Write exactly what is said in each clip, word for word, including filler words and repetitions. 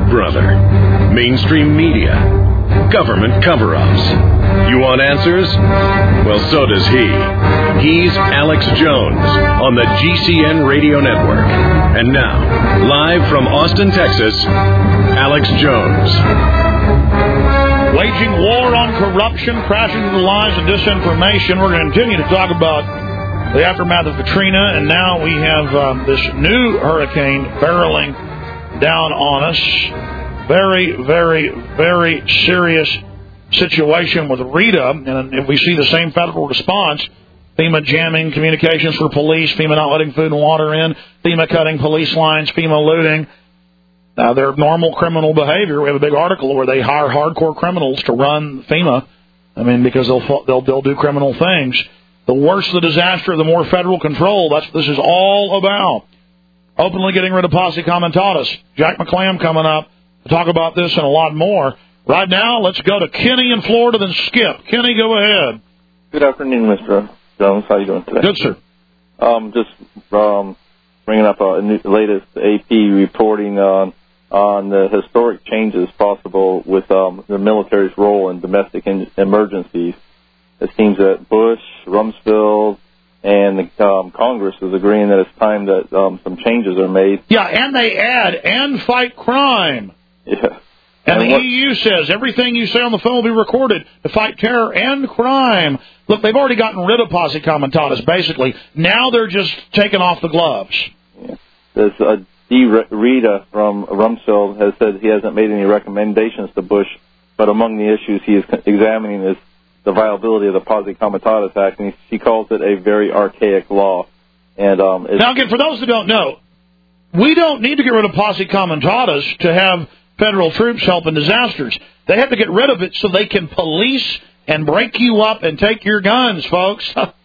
brother. Mainstream media. Government cover-ups. You want answers? Well, so does he. He's Alex Jones on the G C N Radio Network. And now, live from Austin, Texas, Alex Jones. Waging war on corruption, crashing through the lies and disinformation. We're going to continue to talk about the aftermath of Katrina, and now we have um, this new hurricane barreling down on us. Very, very, very serious situation with Rita, and if we see the same federal response, FEMA jamming communications for police, FEMA not letting food and water in, FEMA cutting police lines, FEMA looting. Now, their normal criminal behavior, we have a big article where they hire hardcore criminals to run FEMA, I mean, because they'll they'll, they'll do criminal things. The worse the disaster, the more federal control. That's what this is all about. Openly getting rid of Posse Comitatus. Jack McClam coming up to talk about this and a lot more. Right now, let's go to Kenny in Florida, then Skip. Kenny, go ahead. Good afternoon, Mister Jones. How are you doing today? Good, sir. Um, just um, bringing up a new, latest A P reporting on on the historic changes possible with um, the military's role in domestic in- emergencies. It seems that Bush, Rumsfeld, and the um, Congress is agreeing that it's time that um, some changes are made. Yeah, and they add, and fight crime. Yeah. And, and the what, E U says everything you say on the phone will be recorded to fight terror and crime. Look, they've already gotten rid of Posse Comitatus, basically. Now they're just taking off the gloves. Yeah. There's uh, D. Rita from Rumsfeld has said he hasn't made any recommendations to Bush, but among the issues he is examining is the viability of the Posse Comitatus Act, and she calls it a very archaic law. And um, now, again, for those who don't know, we don't need to get rid of Posse Comitatus to have federal troops help in disasters. They have to get rid of it so they can police and break you up and take your guns, folks.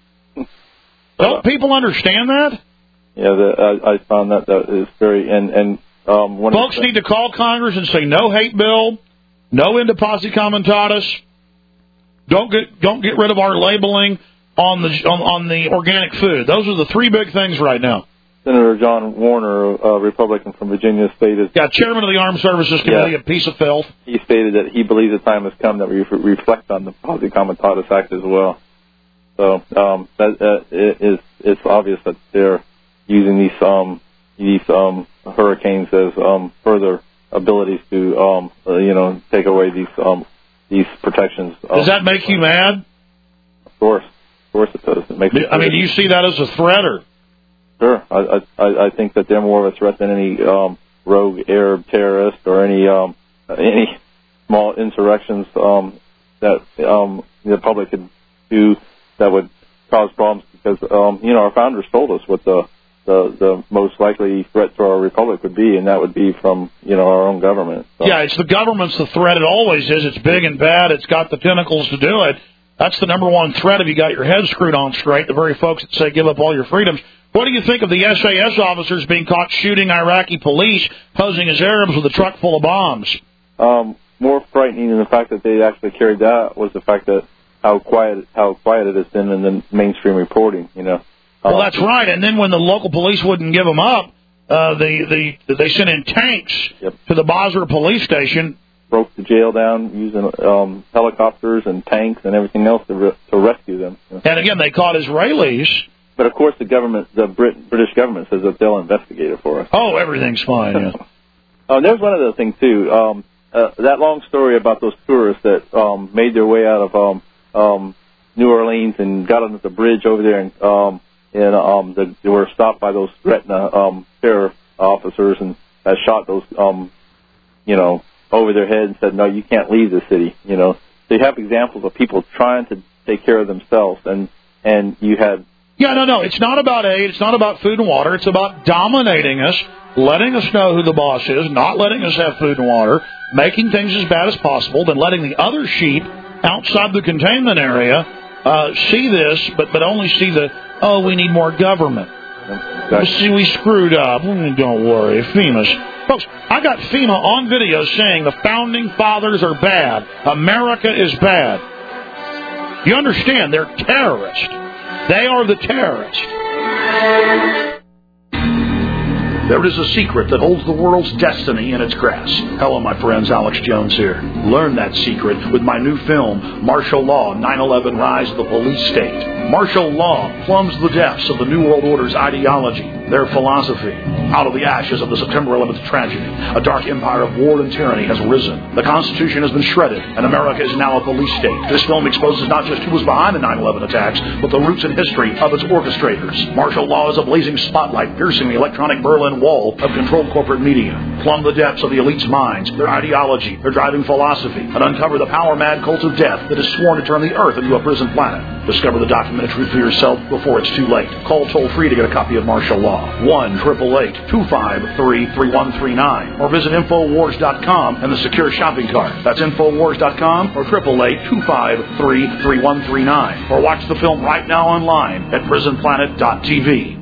Don't people understand that? Yeah, the, I, I found that that is very... and, and um, one Folks need to call Congress and say no hate bill, no into Posse Comitatus. Don't get don't get rid of our labeling on the on, on the organic food. Those are the three big things right now. Senator John Warner, a Republican from Virginia, stated... Yeah, chairman of the Armed Services Committee, yeah, a piece of filth. He stated that he believes the time has come that we reflect on the Posse Comitatus Act as well. So um, that uh, it is it's obvious that they're using these um these um hurricanes as um further abilities to um uh, you know take away these um these protections. Does that make you mad? Of course, of course it does. It makes. I mean, do you see that as a threat, or? Sure, I I I think that they're more of a threat than any um rogue Arab terrorist or any um any small insurrections um that um the public could do that would cause problems, because um you know our founders told us what the the the most likely threat to our republic would be, and that would be from, you know, our own government. So. Yeah, it's the government's the threat. It always is. It's big and bad. It's got the tentacles to do it. That's the number one threat if you got your head screwed on straight, the very folks that say give up all your freedoms. What do you think of the S A S officers being caught shooting Iraqi police, posing as Arabs with a truck full of bombs? Um, more frightening than the fact that they actually carried that was the fact that how quiet how quiet it has been in the mainstream reporting, you know. Well, that's right. And then when the local police wouldn't give them up, uh, the, the, they sent in tanks yep. to the Basra police station. Broke the jail down using um, helicopters and tanks and everything else to, re- to rescue them. You know. And again, they caught Israelis. But of course, the government, the Brit- British government, says that they'll investigate it for us. Oh, everything's fine. Yeah. Oh, there's one other thing too. Um, uh, that long story about those tourists that um, made their way out of um, um, New Orleans and got on the bridge over there and. Um, And um, the, they were stopped by those Gretna um, terror officers and uh, shot those, um, you know, over their head and said, "No, you can't leave the city." You know, so you have examples of people trying to take care of themselves, and and you had. Yeah, no, no, it's not about aid. It's not about food and water. It's about dominating us, letting us know who the boss is, not letting us have food and water, making things as bad as possible, then letting the other sheep outside the containment area uh, see this, but but only see the. Oh, we need more government. Exactly. See, we screwed up. Don't worry. FEMA's. Folks, I got FEMA on video saying the founding fathers are bad. America is bad. You understand? They're terrorists. They are the terrorists. There is a secret that holds the world's destiny in its grasp. Hello, my friends. Alex Jones here. Learn that secret with my new film, Martial Law, nine eleven Rise of the Police State. Martial law plumbs the depths of the New World Order's ideology, their philosophy. Out of the ashes of the September eleventh tragedy, a dark empire of war and tyranny has risen. The Constitution has been shredded, and America is now a police state. This film exposes not just who was behind the nine eleven attacks, but the roots and history of its orchestrators. Martial law is a blazing spotlight piercing the electronic Berlin Wall of controlled corporate media. Plumb the depths of the elite's minds, their ideology, their driving philosophy, and uncover the power-mad cult of death that is sworn to turn the earth into a prison planet. Discover the documentary for yourself before it's too late. Call toll-free to get a copy of Martial Law. one eight eight eight, two five three, three one three nine. Or visit Infowars dot com and the secure shopping cart. That's Infowars dot com or eight eight eight, two five three, three one three nine. Or watch the film right now online at prison planet dot t v.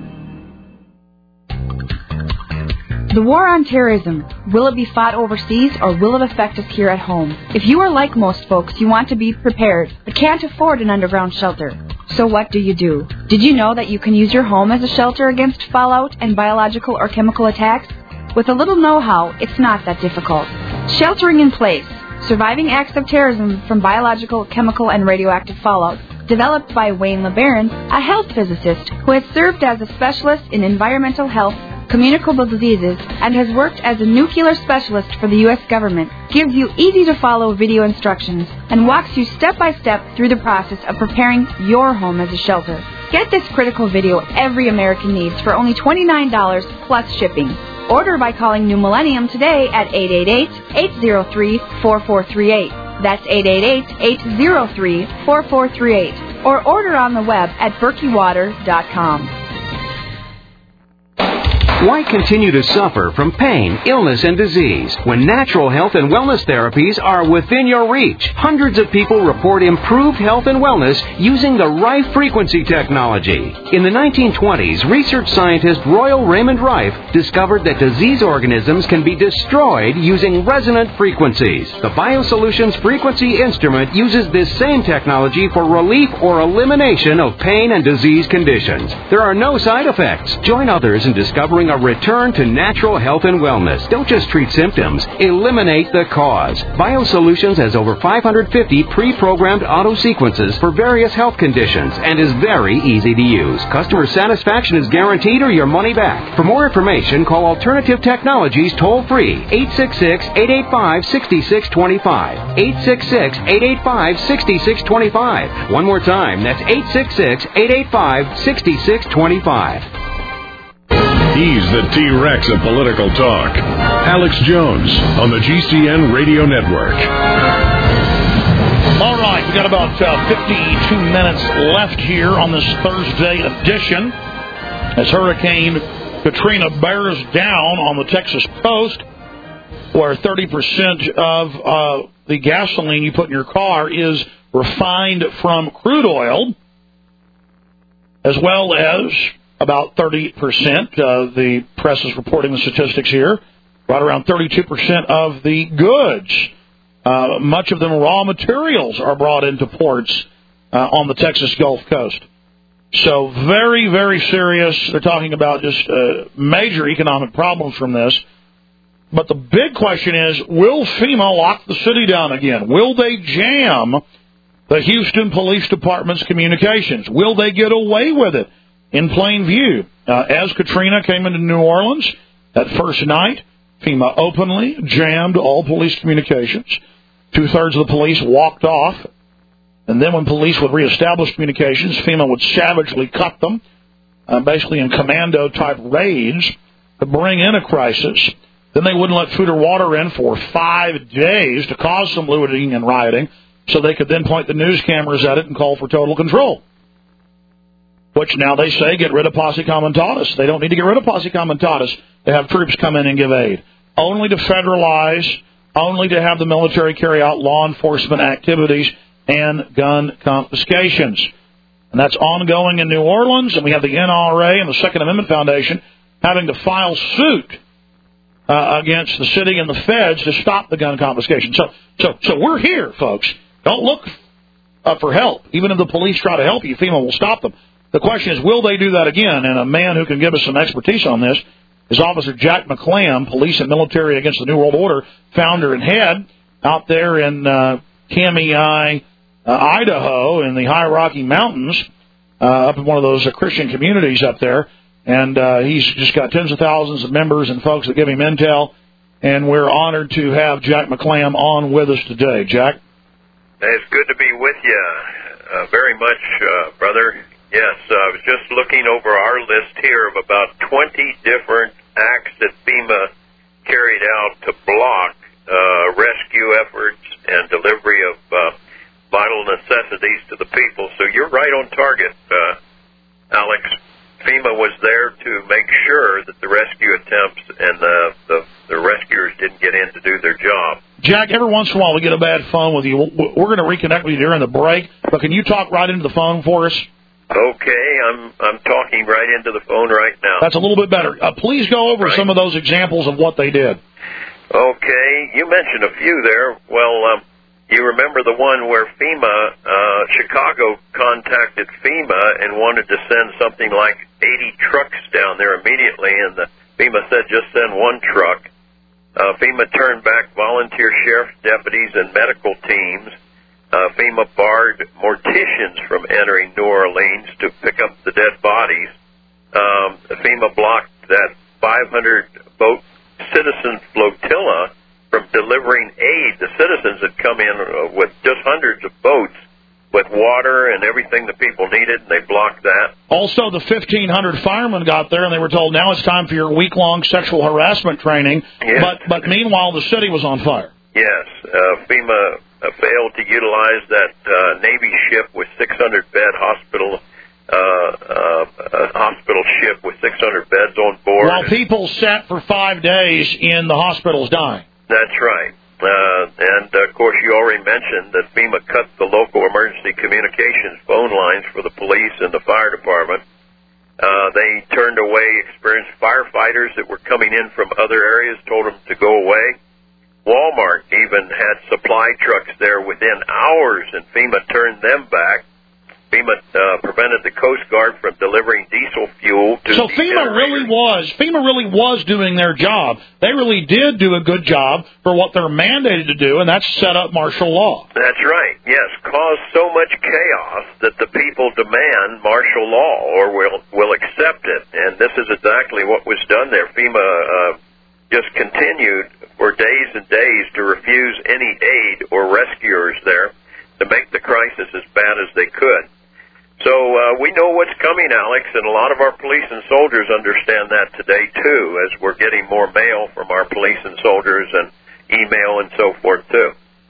The war on terrorism, will it be fought overseas or will it affect us here at home? If you are like most folks, you want to be prepared, but can't afford an underground shelter. So what do you do? Did you know that you can use your home as a shelter against fallout and biological or chemical attacks? With a little know-how, it's not that difficult. Sheltering in Place, Surviving Acts of Terrorism from Biological, Chemical, and Radioactive Fallout, developed by Wayne LeBaron, a health physicist who has served as a specialist in environmental health, communicable diseases, and has worked as a nuclear specialist for the U S government, gives you easy-to-follow video instructions and walks you step-by-step through the process of preparing your home as a shelter. Get this critical video every American needs for only twenty-nine dollars plus shipping. Order by calling New Millennium today at eight eight eight, eight zero three, four four three eight. That's eight eight eight, eight zero three, four four three eight. Or order on the web at berkey water dot com. Why continue to suffer from pain, illness, and disease when natural health and wellness therapies are within your reach? Hundreds of people report improved health and wellness using the Rife frequency technology. In the nineteen twenties, research scientist Royal Raymond Rife discovered that disease organisms can be destroyed using resonant frequencies. The BioSolutions frequency instrument uses this same technology for relief or elimination of pain and disease conditions. There are no side effects. Join others in discovering a return to natural health and wellness. Don't just treat symptoms. Eliminate the cause. BioSolutions has over five hundred fifty pre-programmed auto sequences for various health conditions and is very easy to use. Customer satisfaction is guaranteed or your money back. For more information, call Alternative Technologies toll-free, eight six six, eight eight five, six six two five, eight six six, eight eight five, six six two five. One more time, that's eight six six, eight eight five, six six two five. He's the T-Rex of political talk. Alex Jones on the G C N Radio Network. All right, we got about uh, fifty-two minutes left here on this Thursday edition as Hurricane Katrina bears down on the Texas coast, where thirty percent of uh, the gasoline you put in your car is refined from crude oil, as well as about thirty percent. Uh, the press is reporting the statistics here. Right around thirty-two percent of the goods, uh, much of them raw materials, are brought into ports uh, on the Texas Gulf Coast. So very, very serious. They're talking about just uh, major economic problems from this. But the big question is, will FEMA lock the city down again? Will they jam the Houston Police Department's communications? Will they get away with it? In plain view, uh, as Katrina came into New Orleans that first night, FEMA openly jammed all police communications. Two-thirds of the police walked off. And then when police would reestablish communications, FEMA would savagely cut them, uh, basically in commando-type raids, to bring in a crisis. Then they wouldn't let food or water in for five days to cause some looting and rioting, so they could then point the news cameras at it and call for total control. Which now they say, get rid of Posse Comitatus. They don't need to get rid of Posse Comitatus to have troops come in and give aid. Only to federalize, only to have the military carry out law enforcement activities and gun confiscations. And that's ongoing in New Orleans, and we have the N R A and the Second Amendment Foundation having to file suit uh, against the city and the feds to stop the gun confiscation. So, so, so we're here, folks. Don't look uh, for help. Even if the police try to help you, FEMA will stop them. The question is, will they do that again? And a man who can give us some expertise on this is Officer Jack McClam, Police and Military Against the New World Order, founder and head, out there in uh, Kamiah, uh, Idaho, in the High Rocky Mountains, uh, up in one of those uh, Christian communities up there. And uh, he's just got tens of thousands of members and folks that give him intel. And we're honored to have Jack McClam on with us today. Jack? It's good to be with you uh, very much, uh, brother. Yes, uh, I was just looking over our list here of about twenty different acts that FEMA carried out to block uh, rescue efforts and delivery of uh, vital necessities to the people. So you're right on target, uh, Alex. FEMA was there to make sure that the rescue attempts and the, the, the rescuers didn't get in to do their job. Jack, every once in a while we get a bad phone with you. We're going to reconnect with you during the break, but can you talk right into the phone for us? Okay, I'm I'm talking right into the phone right now. That's a little bit better. Uh, please go over right. some of those examples of what they did. Okay, you mentioned a few there. Well, um, you remember the one where FEMA, uh, Chicago contacted FEMA and wanted to send something like eighty trucks down there immediately, and the FEMA said just send one truck. Uh, FEMA turned back volunteer sheriff's deputies and medical teams. Uh, FEMA barred morticians from entering New Orleans to pick up the dead bodies. Um, FEMA blocked that five hundred boat citizen flotilla from delivering aid. The citizens had come in uh, with just hundreds of boats with water and everything the people needed, and they blocked that. Also, the fifteen hundred firemen got there, and they were told, now it's time for your week-long sexual harassment training. Yes. But, but meanwhile, the city was on fire. Yes. Uh, FEMA uh, failed to utilize that uh, Navy ship with six hundred bed hospital uh, uh, uh, hospital ship with six hundred beds on board. While people sat for five days in the hospitals dying. That's right. Uh, and, uh, of course, you already mentioned that FEMA cut the local emergency communications phone lines for the police and the fire department. Uh, they turned away experienced firefighters that were coming in from other areas, told them to go away. Walmart even had supply trucks there within hours, and FEMA turned them back. FEMA uh, prevented the Coast Guard from delivering diesel fuel to So FEMA really was, FEMA really was doing their job. They really did do a good job for what they're mandated to do, and that's set up martial law. That's right, yes. Caused so much chaos that the people demand martial law or will, will accept it, and this is exactly what was done there. FEMA uh, just continued for days and days to refuse any aid or rescuers there to make the crisis as bad as they could. So uh, we know what's coming, Alex, and a lot of our police and soldiers understand that today, too, as we're getting more mail from our police and soldiers and email and so forth, too.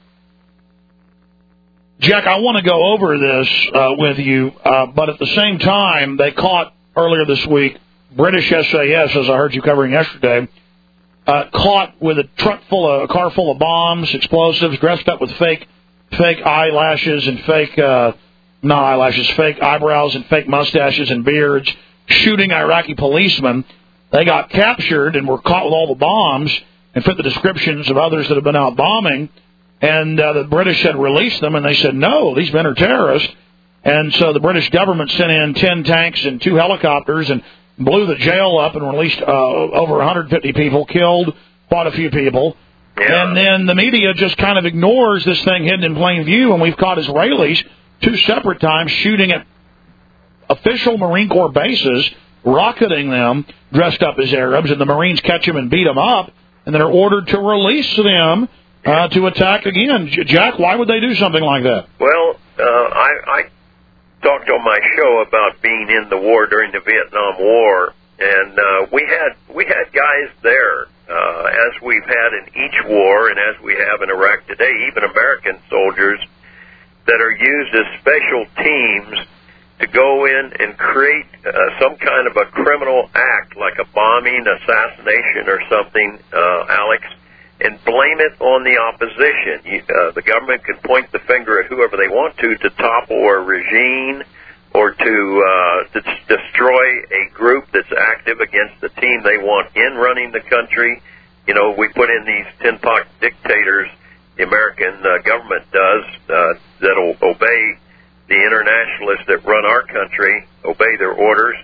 Jack, I want to go over this uh, with you, uh, but at the same time, they caught earlier this week British S A S, as I heard you covering yesterday, uh, caught with a truck full of, a car full of bombs, explosives, dressed up with fake fake eyelashes and fake... Uh, Not eyelashes, fake eyebrows and fake mustaches and beards, shooting Iraqi policemen. They got captured and were caught with all the bombs and fit the descriptions of others that have been out bombing. And uh, the British had released them, and they said, no, these men are terrorists. And so the British government sent in ten tanks and two helicopters and blew the jail up and released uh, over one hundred fifty people, killed quite a few people. Yeah. And then the media just kind of ignores this thing hidden in plain view, and we've caught Israelis two separate times shooting at official Marine Corps bases, rocketing them, dressed up as Arabs, and the Marines catch them and beat them up, and then are ordered to release them uh, to attack again. Jack, why would they do something like that? Well, uh, I, I talked on my show about being in the war during the Vietnam War, and uh, we had we had guys there, uh, as we've had in each war and as we have in Iraq today, even American soldiers that are used as special teams to go in and create uh, some kind of a criminal act, like a bombing, assassination, or something, uh, Alex, and blame it on the opposition. You, uh, the government can point the finger at whoever they want to to topple a regime or to, uh, to destroy a group that's active against the team they want in running the country. You know, we put in these tin-pot dictators, the American uh, government does, uh, that'll obey the internationalists that run our country, obey their orders.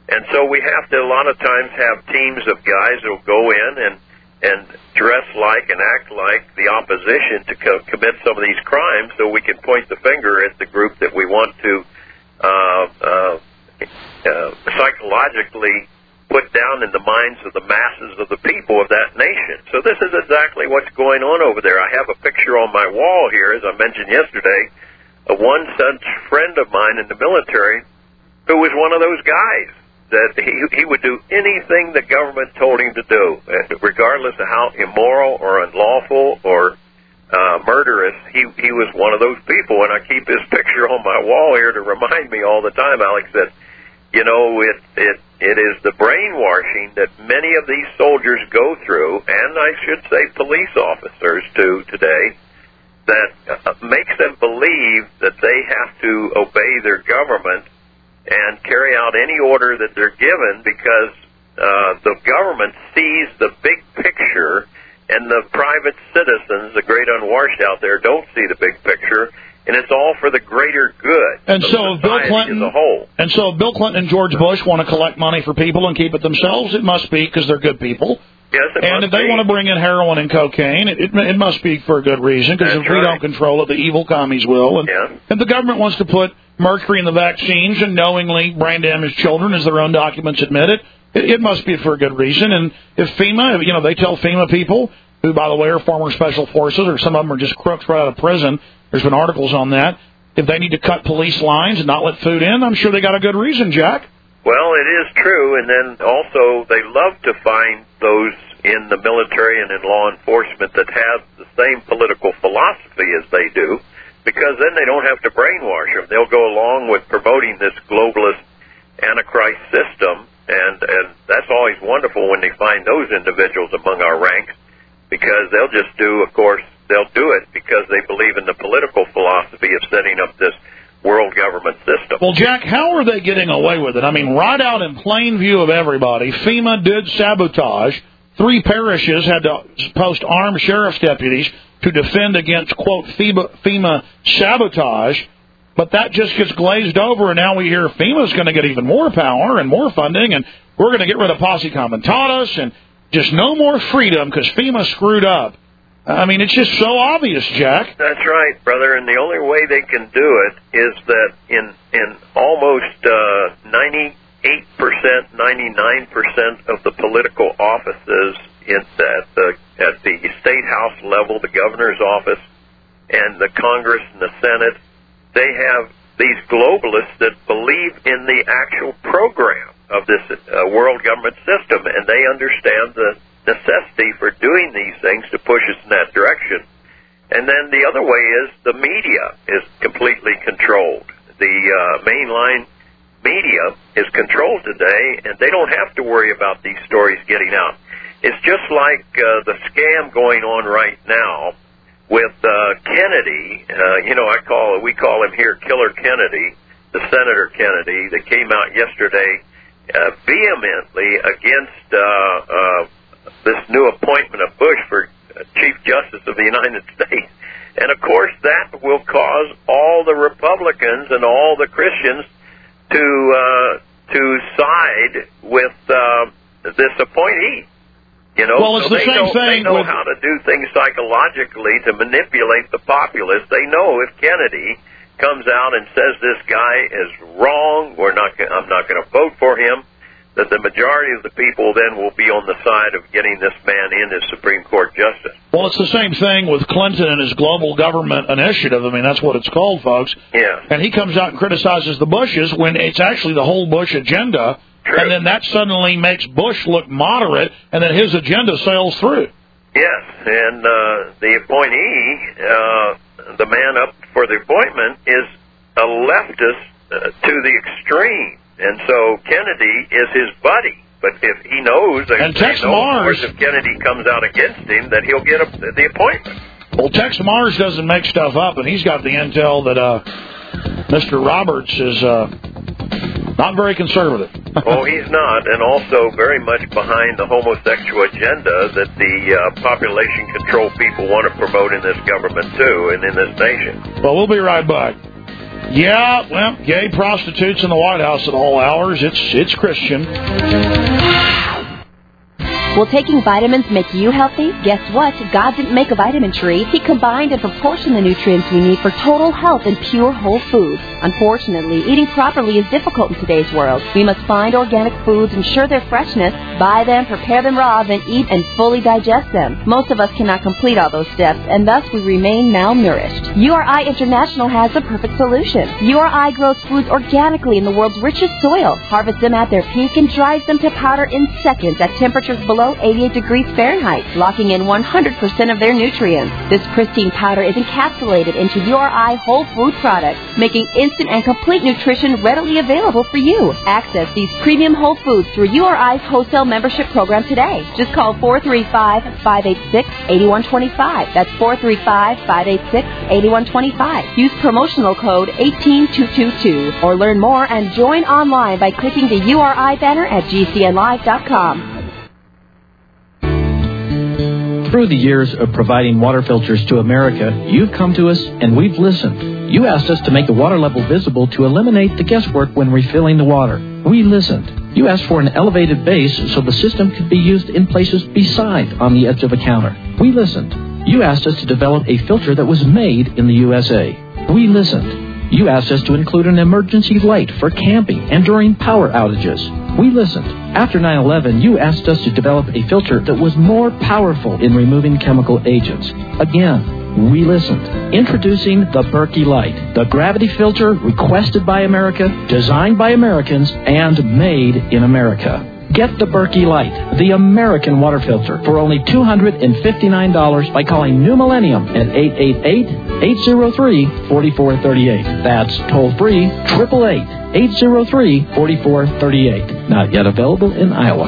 And so we have to a lot of times have teams of guys that will go in and and dress like and act like the opposition to co- commit some of these crimes, so we can point the finger at the group that we want to uh, uh, uh, psychologically put down in the minds of the masses of the people of that nation. So this is exactly what's going on over there. I have a picture on my wall here, as I mentioned yesterday, of one such friend of mine in the military who was one of those guys that he, he would do anything the government told him to do, regardless of how immoral or unlawful or uh, murderous. He he was one of those people, and I keep his picture on my wall here to remind me all the time, Alex, that, you know, it it it is the brainwashing that many of these soldiers go through, and I should say police officers too today, that uh, makes them believe that they have to obey their government and carry out any order that they're given, because uh, the government sees the big picture, and the private citizens, the great unwashed out there, don't see the big picture, and it's all for the greater good and of so Bill Clinton, as a whole. And so if Bill Clinton and George Bush want to collect money for people and keep it themselves, it must be because they're good people. Yes, it and must if they be. want to bring in heroin and cocaine, it, it, it must be for a good reason, because if That's we right. don't control it, the evil commies will. And Yeah. if the government wants to put mercury in the vaccines and knowingly brain damage children, as their own documents admit it, it, it must be for a good reason. And if FEMA, you know, they tell FEMA people, who, by the way, are former special forces, or some of them are just crooks right out of prison, there's been articles on that, if they need to cut police lines and not let food in, I'm sure they got a good reason, Jack. Well, it is true, and then also they love to find those in the military and in law enforcement that have the same political philosophy as they do, because then they don't have to brainwash them. They'll go along with promoting this globalist Antichrist system, and, and that's always wonderful when they find those individuals among our ranks, because they'll just do, of course, they'll do it because they believe in the political philosophy of setting up this world government system. Well, Jack, how are they getting away with it? I mean, right out in plain view of everybody, FEMA did sabotage. Three parishes had to post armed sheriff's deputies to defend against, quote, FEMA, FEMA sabotage, but that just gets glazed over, and now we hear FEMA's going to get even more power and more funding, and we're going to get rid of Posse Comitatus, and just no more freedom because FEMA screwed up. I mean, it's just so obvious, Jack. That's right, brother, and the only way they can do it is that in in almost uh, ninety-eight percent, ninety-nine percent of the political offices in, at the at the state house level, the governor's office, and the Congress and the Senate, they have these globalists that believe in the actual program of this uh, world government system, and they understand the necessity for doing these things to push us in that direction. And then the other way is the media is completely controlled. The uh, mainline media is controlled today, and they don't have to worry about these stories getting out. It's just like uh, the scam going on right now with uh, Kennedy. Uh, you know, I call we call him here Killer Kennedy, the Senator Kennedy, that came out yesterday uh, vehemently against uh, uh, this new appointment of Bush for Chief Justice of the United States. And, of course, that will cause all the Republicans and all the Christians to uh, to side with uh, this appointee. You know, well, it's so the they same know, thing they know with... how to do things psychologically to manipulate the populace. They know if Kennedy comes out and says this guy is wrong, we're not. I'm not going to vote for him, that the majority of the people then will be on the side of getting this man in as Supreme Court Justice. Well, it's the same thing with Clinton and his global government initiative. I mean, that's what it's called, folks. Yeah. And he comes out and criticizes the Bushes when it's actually the whole Bush agenda. True. And then that suddenly makes Bush look moderate, and then his agenda sails through. Yes, and uh, the appointee, uh, the man up for the appointment, is a leftist uh, to the extreme. And so Kennedy is his buddy. But if he knows, and Tex know, Mars, if Kennedy comes out against him, that he'll get a, the appointment. Well, Tex Mars doesn't make stuff up, and he's got the intel that uh, Mister Roberts is uh, not very conservative. Oh, he's not, and also very much behind the homosexual agenda that the uh, population control people want to promote in this government, too, and in this nation. Well, we'll be right back. Yeah, well, gay prostitutes in the White House at all hours. It's it's Christian. Will taking vitamins make you healthy? Guess what? God didn't make a vitamin tree. He combined and proportioned the nutrients we need for total health and pure whole food. Unfortunately, eating properly is difficult in today's world. We must find organic foods, ensure their freshness, buy them, prepare them raw, then eat and fully digest them. Most of us cannot complete all those steps, and thus we remain malnourished. U R I International has the perfect solution. U R I grows foods organically in the world's richest soil, harvests them at their peak, and dries them to powder in seconds at temperatures below eighty-eight degrees Fahrenheit, locking in one hundred percent of their nutrients. This pristine powder is encapsulated into U R I whole food products, making instant and complete nutrition readily available for you. Access these premium whole foods through U R I's wholesale membership program today. Just call four three five, five eight six, eight one two five. That's four three five, five eight six, eight one two five. Use promotional code one eight two two two or learn more and join online by clicking the U R I banner at G C N live dot com. Through the years of providing water filters to America, you've come to us and we've listened. You asked us to make the water level visible to eliminate the guesswork when refilling the water. We listened. You asked for an elevated base so the system could be used in places beside on the edge of a counter. We listened. You asked us to develop a filter that was made in the U S A. We listened. You asked us to include an emergency light for camping and during power outages. We listened. After nine eleven, you asked us to develop a filter that was more powerful in removing chemical agents. Again, we listened. Introducing the Berkey Light, the gravity filter requested by America, designed by Americans, and made in America. Get the Berkey Light, the American water filter, for only two hundred fifty-nine dollars by calling New Millennium at eight eight eight, eight zero three, four four three eight. That's toll-free, eight eight eight, eight zero three, four four three eight. Not yet available in Iowa.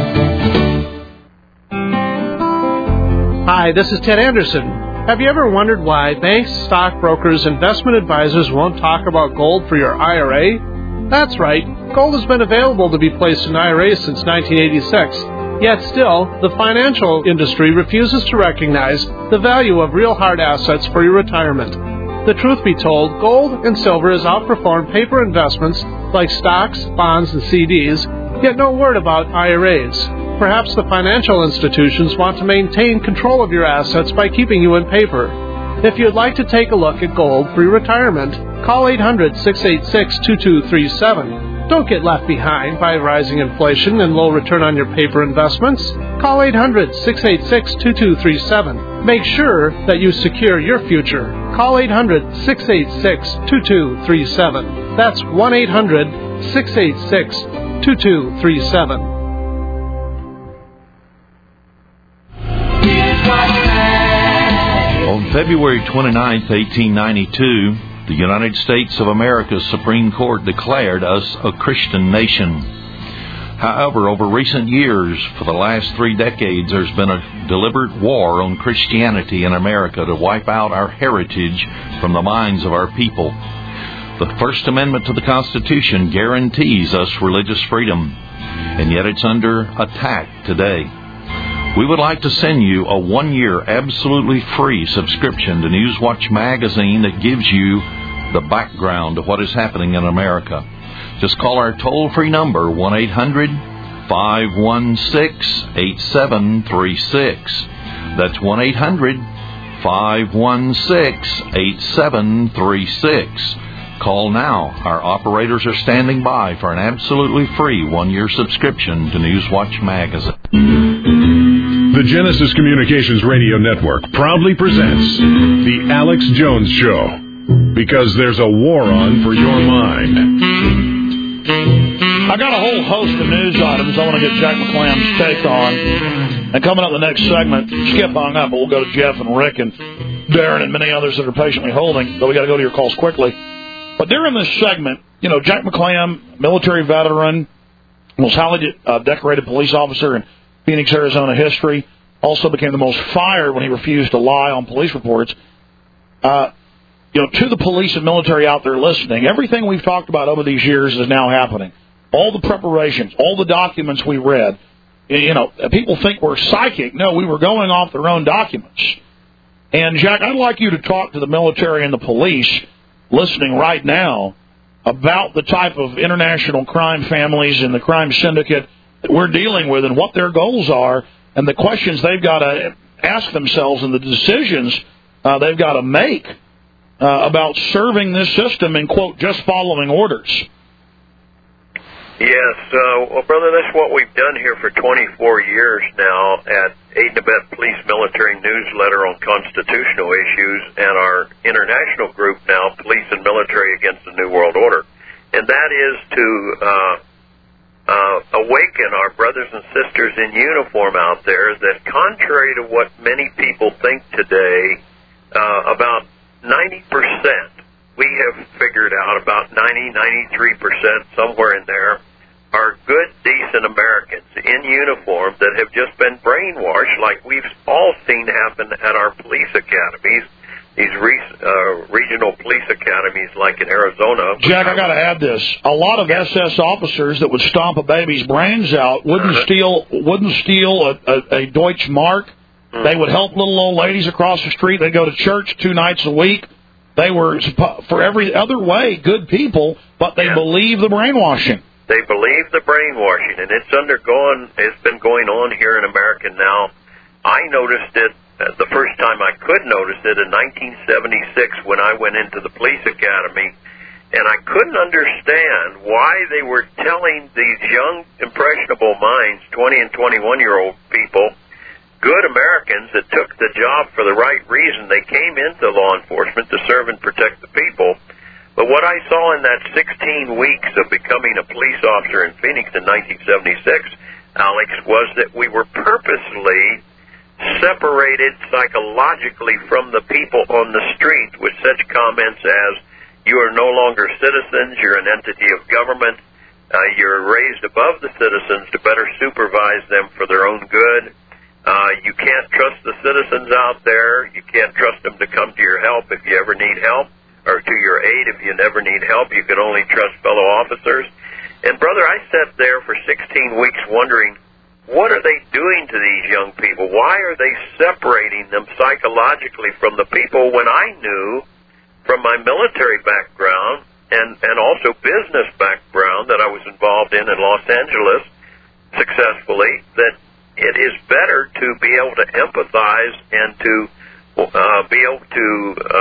Hi, this is Ted Anderson. Have you ever wondered why banks, stockbrokers, investment advisors won't talk about gold for your I R A? That's right. Gold has been available to be placed in I R As since nineteen eighty-six. Yet still, the financial industry refuses to recognize the value of real hard assets for your retirement. The truth be told, gold and silver has outperformed paper investments like stocks, bonds, and C Ds, yet no word about I R As. Perhaps the financial institutions want to maintain control of your assets by keeping you in paper. If you'd like to take a look at gold for your retirement, call eight hundred, six eight six, two two three seven. Don't get left behind by rising inflation and low return on your paper investments. Call eight hundred, six eight six, two two three seven. Make sure that you secure your future. Call eight hundred, six eight six, two two three seven. That's one eight hundred, six eight six, two two three seven. On February twenty-ninth, eighteen ninety-two, the United States of America's Supreme Court declared us a Christian nation. However, over recent years, for the last three decades, there's been a deliberate war on Christianity in America to wipe out our heritage from the minds of our people. The First Amendment to the Constitution guarantees us religious freedom, and yet it's under attack today. We would like to send you a one-year absolutely free subscription to Newswatch magazine that gives you the background to what is happening in America. Just call our toll-free number, one eight hundred, five one six, eight seven three six. That's one eight hundred, five one six, eight seven three six. Call now. Our operators are standing by for an absolutely free one-year subscription to Newswatch magazine. The Genesis Communications Radio Network proudly presents The Alex Jones Show, because there's a war on for your mind. I got a whole host of news items I want to get Jack McClam's take on. And coming up in the next segment, Skip hung up, but we'll go to Jeff and Rick and Darren and many others that are patiently holding, but we got to go to your calls quickly. But during this segment, you know, Jack McClam, military veteran, most highly uh, decorated police officer in Phoenix, Arizona history, also became the most fired when he refused to lie on police reports. Uh, you know, to the police and military out there listening, everything we've talked about over these years is now happening. All the preparations, all the documents we read, you know, people think we're psychic. No, we were going off their own documents. And, Jack, I'd like you to talk to the military and the police listening right now about the type of international crime families and the crime syndicate that we're dealing with and what their goals are and the questions they've got to ask themselves and the decisions uh, they've got to make uh, about serving this system and, quote, just following orders. Yes, uh, well, brother, that's what we've done here for twenty-four years now at Aid and Abet Police Military Newsletter on constitutional issues and our international group now, Police and Military Against the New World Order. And that is to uh, uh, awaken our brothers and sisters in uniform out there that contrary to what many people think today, uh, about ninety percent, we have figured out about ninety, ninety-three percent, somewhere in there, are good, decent Americans in uniform that have just been brainwashed like we've all seen happen at our police academies, these re- uh, regional police academies like in Arizona. Jack, I got to add this. A lot of S S officers that would stomp a baby's brains out wouldn't uh-huh. steal wouldn't steal a, a, a Deutsche Mark. Mm-hmm. They would help little old ladies across the street. They'd go to church two nights a week. They were, for every other way, good people, but they yeah. believe the brainwashing. They believe the brainwashing, and it's undergone, it's been going on here in America now. I noticed it uh, the first time I could notice it in nineteen seventy-six when I went into the police academy, and I couldn't understand why they were telling these young, impressionable minds, twenty and twenty-one-year-old people, good Americans that took the job for the right reason. They came into law enforcement to serve and protect the people. But what I saw in that sixteen weeks of becoming a police officer in Phoenix in nineteen seventy-six, Alex, was that we were purposely separated psychologically from the people on the street with such comments as, you are no longer citizens, you're an entity of government, uh, you're raised above the citizens to better supervise them for their own good. Uh, you can't trust the citizens out there. You can't trust them to come to your help if you ever need help, or to your aid if you never need help. You can only trust fellow officers. And, brother, I sat there for sixteen weeks wondering, what are they doing to these young people? Why are they separating them psychologically from the people when I knew from my military background and, and also business background that I was involved in in Los Angeles successfully, that it is better to be able to empathize and to uh, be able to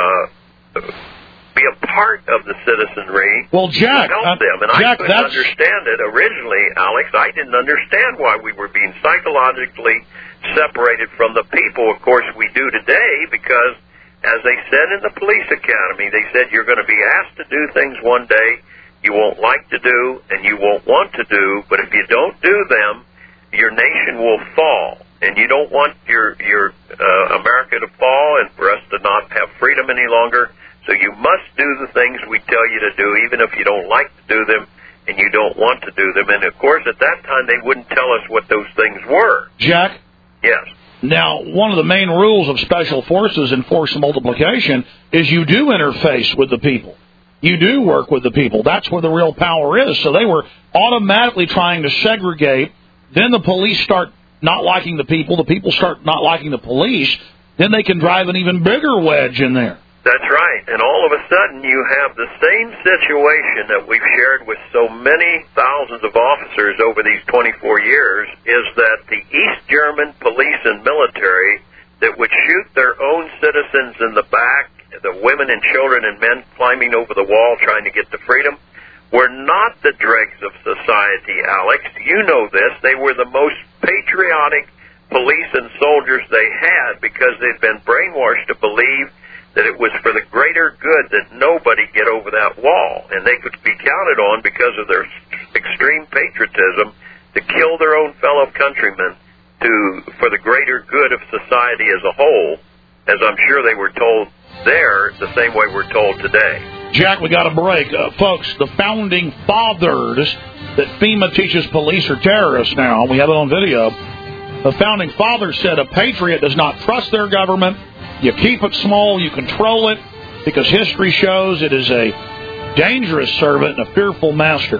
uh, be a part of the citizenry. Well, Jack, to help uh, them. And Jack, I couldn't that's... understand it originally, Alex. I didn't understand why we were being psychologically separated from the people. Of course, we do today because, as they said in the police academy, they said you're going to be asked to do things one day you won't like to do and you won't want to do, but if you don't do them, your nation will fall. And you don't want your your uh, America to fall and for us to not have freedom any longer. So you must do the things we tell you to do, even if you don't like to do them and you don't want to do them. And, of course, at that time, they wouldn't tell us what those things were. Jack? Yes. Now, one of the main rules of special forces and force multiplication is you do interface with the people. You do work with the people. That's where the real power is. So they were automatically trying to segregate. Then the police start not liking the people. The people start not liking the police. Then they can drive an even bigger wedge in there. That's right. And all of a sudden you have the same situation that we've shared with so many thousands of officers over these twenty-four years, is that the East German police and military that would shoot their own citizens in the back, the women and children and men climbing over the wall trying to get to freedom, were not the dregs of society, Alex. You know this. They were the most patriotic police and soldiers they had because they'd been brainwashed to believe that it was for the greater good that nobody get over that wall, and they could be counted on because of their extreme patriotism to kill their own fellow countrymen to for the greater good of society as a whole, as I'm sure they were told there the same way we're told today. Jack, we got a break. Uh, folks, the founding fathers that FEMA teaches police are terrorists now. We have it on video. The founding fathers said a patriot does not trust their government. You keep it small, you control it, because history shows it is a dangerous servant and a fearful master.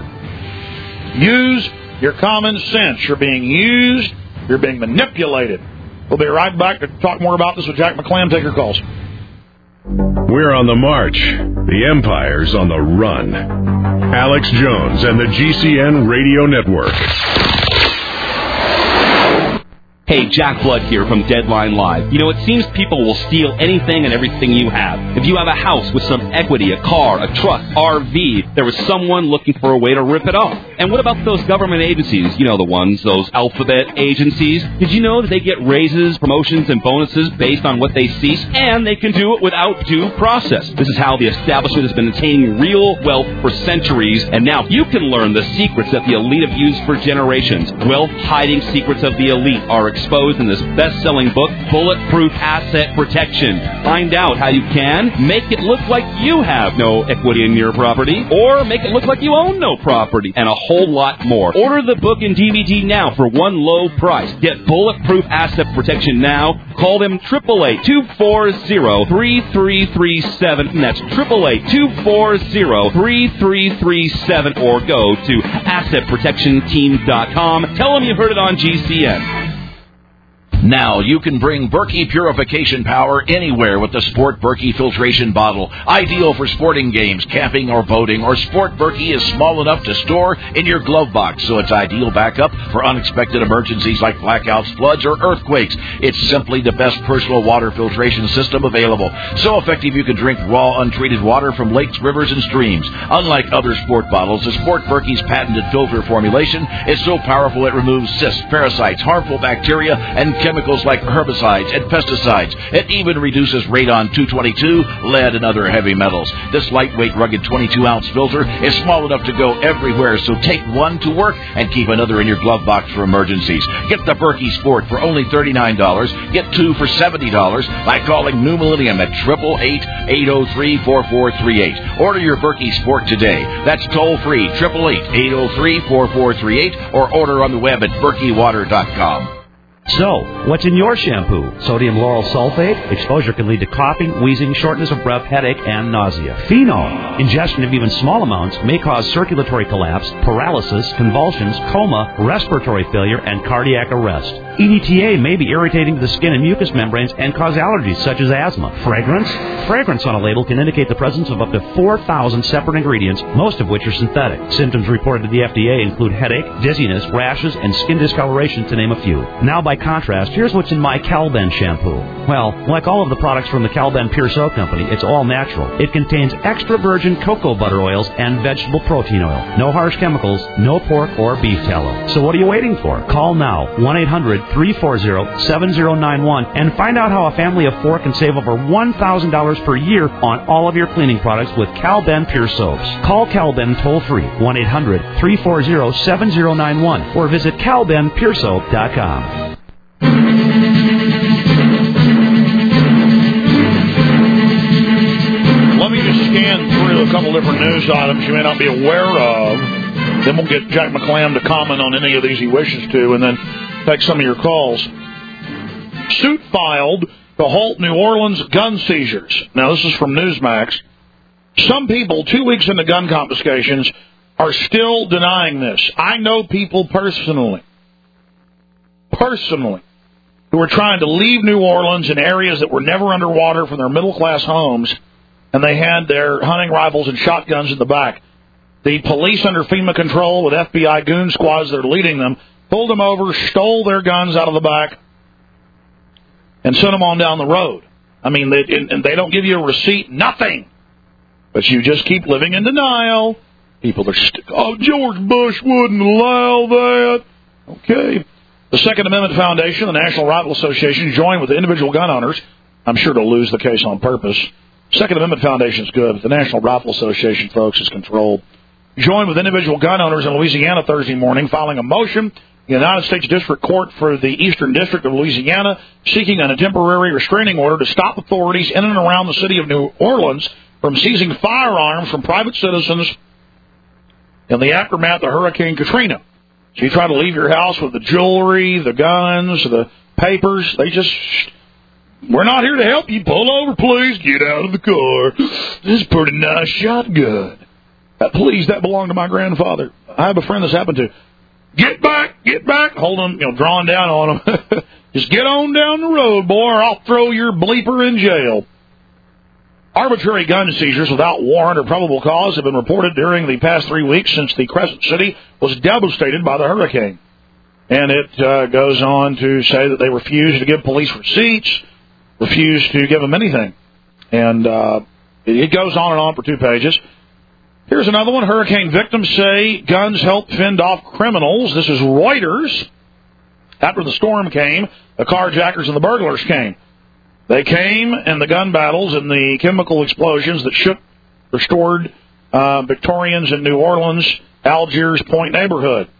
Use your common sense. You're being used. You're being manipulated. We'll be right back to talk more about this with Jack McClam. Take your calls. We're on the march. The Empire's on the run. Alex Jones and the G C N Radio Network. Hey, Jack Blood here from Deadline Live. You know, it seems people will steal anything and everything you have. If you have a house with some equity, a car, a truck, R V, there was someone looking for a way to rip it off. And what about those government agencies? You know the ones, those alphabet agencies. Did you know that they get raises, promotions, and bonuses based on what they cease? And they can do it without due process. This is how the establishment has been attaining real wealth for centuries. And now you can learn the secrets that the elite have used for generations. Wealth-hiding secrets of the elite are exposed in this best-selling book, Bulletproof Asset Protection. Find out how you can make it look like you have no equity in your property, or make it look like you own no property, and a whole lot more. Order the book and D V D now for one low price. Get Bulletproof Asset Protection now. Call them eight eight eight, two four zero, three three three seven. That's eight eight eight, two four zero, three three three seven, or go to asset protection team dot com. Tell them you heard it on G C N. Now you can bring Berkey purification power anywhere with the Sport Berkey filtration bottle. Ideal for sporting games, camping, or boating. Or Sport Berkey is small enough to store in your glove box, so it's ideal backup for unexpected emergencies like blackouts, floods, or earthquakes. It's simply the best personal water filtration system available. So effective you can drink raw, untreated water from lakes, rivers, and streams. Unlike other sport bottles, the Sport Berkey's patented filter formulation is so powerful it removes cysts, parasites, harmful bacteria, and chemicals like herbicides and pesticides. It even reduces radon two twenty-two, lead, and other heavy metals. This lightweight, rugged twenty-two ounce filter is small enough to go everywhere, so take one to work and keep another in your glove box for emergencies. Get the Berkey Sport for only thirty-nine dollars. Get two for seventy dollars by calling New Millennium at eight eight eight, eight zero three, four four three eight. Order your Berkey Sport today. That's toll-free, eight eight eight, eight zero three, four four three eight, or order on the web at berkey water dot com. So, what's in your shampoo? Sodium lauryl sulfate? Exposure can lead to coughing, wheezing, shortness of breath, headache, and nausea. Phenol? Ingestion of even small amounts may cause circulatory collapse, paralysis, convulsions, coma, respiratory failure, and cardiac arrest. E D T A may be irritating to the skin and mucous membranes and cause allergies such as asthma. Fragrance? Fragrance on a label can indicate the presence of up to four thousand separate ingredients, most of which are synthetic. Symptoms reported to the F D A include headache, dizziness, rashes, and skin discoloration, to name a few. Now, by contrast, here's what's in my Calben shampoo. Well, like all of the products from the Calben Pure Soap Company, it's all natural. It contains extra virgin cocoa butter oils and vegetable protein oil. No harsh chemicals, no pork or beef tallow. So what are you waiting for? Call now, one eight hundred, three four zero, seven zero nine one, and find out how a family of four can save over one thousand dollars per year on all of your cleaning products with Calben Pure Soaps. Call Calben toll-free, one eight hundred, three four zero, seven zero nine one, or visit calben pure soap dot com. Let me just scan through a couple different news items you may not be aware of. Then we'll get Jack McClam to comment on any of these he wishes to, and then take some of your calls. Suit filed to halt New Orleans gun seizures. Now, this is from Newsmax. Some people, two weeks into gun confiscations, are still denying this. I know people personally, personally, who were trying to leave New Orleans in areas that were never underwater from their middle-class homes, and they had their hunting rifles and shotguns in the back. The police under FEMA control with F B I goon squads that are leading them pulled them over, stole their guns out of the back, and sent them on down the road. I mean, they, and they don't give you a receipt, nothing. But you just keep living in denial. People are, st- oh, George Bush wouldn't allow that. Okay. The Second Amendment Foundation, the National Rifle Association, joined with the individual gun owners. I'm sure to lose the case on purpose. Second Amendment Foundation is good, but the National Rifle Association, folks, is controlled. Joined with individual gun owners in Louisiana Thursday morning, filing a motion in the United States District Court for the Eastern District of Louisiana, seeking a temporary restraining order to stop authorities in and around the city of New Orleans from seizing firearms from private citizens in the aftermath of Hurricane Katrina. So you try to leave your house with the jewelry, the guns, the papers. They just, we're not here to help you. Pull over, please. Get out of the car. This is a pretty nice shotgun. Uh, please, that belonged to my grandfather. I have a friend that's happened to. Get back, get back. Hold them, you know, drawing down on them. Just get on down the road, boy, or I'll throw your bleeper in jail. Arbitrary gun seizures without warrant or probable cause have been reported during the past three weeks since the Crescent City was devastated by the hurricane. And it uh, goes on to say that they refused to give police receipts, refused to give them anything. And uh, it goes on and on for two pages. Here's another one. Hurricane victims say guns helped fend off criminals. This is Reuters. After the storm came, the carjackers and the burglars came. They came, and the gun battles and the chemical explosions that shook restored uh, Victorians in New Orleans, Algiers Point neighborhood.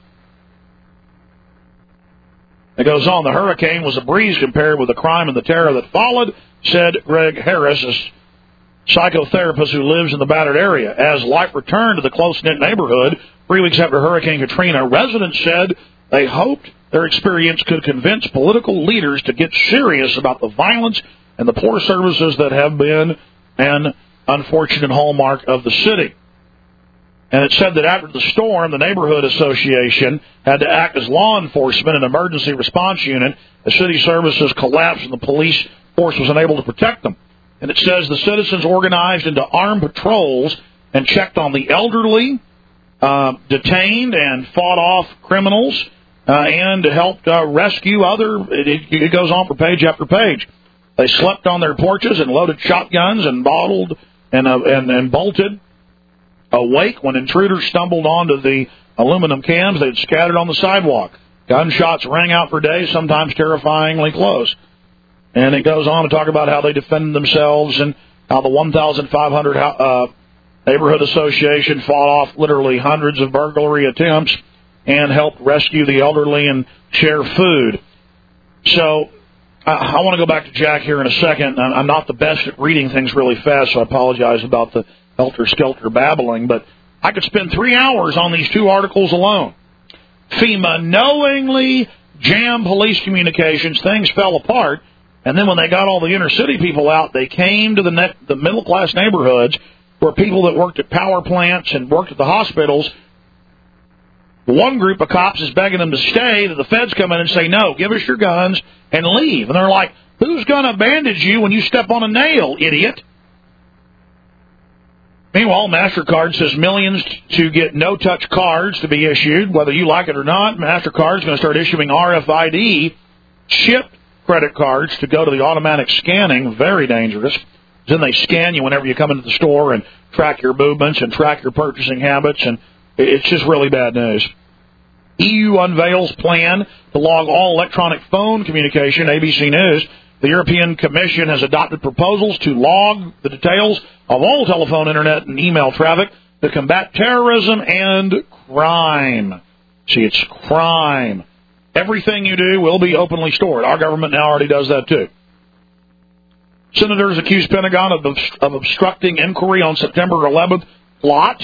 It goes on. The hurricane was a breeze compared with the crime and the terror that followed, said Greg Harris, a psychotherapist who lives in the battered area. As life returned to the close-knit neighborhood three weeks after Hurricane Katrina, residents said they hoped their experience could convince political leaders to get serious about the violence and the poor services that have been an unfortunate hallmark of the city. And it said that after the storm, the neighborhood association had to act as law enforcement and emergency response unit as city services collapsed and the police force was unable to protect them. And it says the citizens organized into armed patrols and checked on the elderly, uh, detained and fought off criminals, uh, and helped uh, rescue other. It, it goes on for page after page. They slept on their porches and loaded shotguns and bottled and uh, and, and bolted awake when intruders stumbled onto the aluminum cans they'd scattered on the sidewalk. Gunshots rang out for days, sometimes terrifyingly close. And it goes on to talk about how they defended themselves and how the one thousand five hundred uh, neighborhood association fought off literally hundreds of burglary attempts and helped rescue the elderly and share food. So I, I want to go back to Jack here in a second. I'm not the best at reading things really fast, so I apologize about the helter-skelter babbling, but I could spend three hours on these two articles alone. FEMA knowingly jammed police communications. Things fell apart. And then when they got all the inner city people out, they came to the, net, the middle-class neighborhoods where people that worked at power plants and worked at the hospitals, one group of cops is begging them to stay, that the feds come in and say, no, give us your guns and leave. And they're like, who's going to bandage you when you step on a nail, idiot? Meanwhile, MasterCard says millions to get no-touch cards to be issued. Whether you like it or not, MasterCard is going to start issuing R F I D chipped credit cards to go to the automatic scanning. Very dangerous. Then they scan you whenever you come into the store and track your movements and track your purchasing habits, and it's just really bad news. E U unveils plan to log all electronic phone communication, A B C News. The European Commission has adopted proposals to log the details of all telephone, internet, and email traffic to combat terrorism and crime. See, it's crime. Everything you do will be openly stored. Our government now already does that, too. Senators accuse Pentagon of, of obstructing inquiry on September eleventh plot.